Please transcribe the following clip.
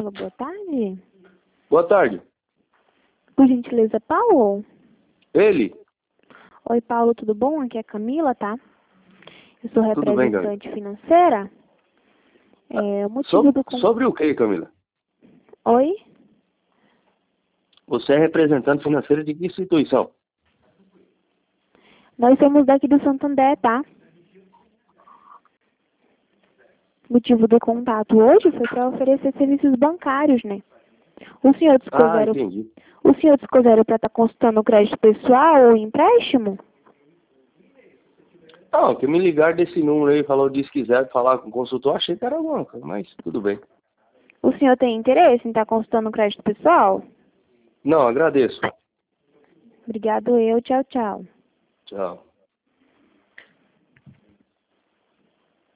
Alô, boa tarde. Boa tarde. Por gentileza, Paulo? Ele? Oi, Paulo, tudo bom? Aqui é a Camila, tá? Eu sou Tudo bem, Camila? representante financeira. O motivo do... Sobre o que, Camila? Oi? Você é representante financeira de que instituição? Nós somos daqui do Santander, tá? O motivo do contato hoje foi para oferecer serviços bancários, né? O senhor Entendi. discou zero para estar consultando o crédito pessoal ou empréstimo? Não, que me ligaram desse número aí, falou, disse que quiser falar com o consultor, achei que era banca, mas tudo bem. O senhor tem interesse em estar consultando o crédito pessoal? Não, agradeço. Obrigado eu, tchau, tchau. Tchau.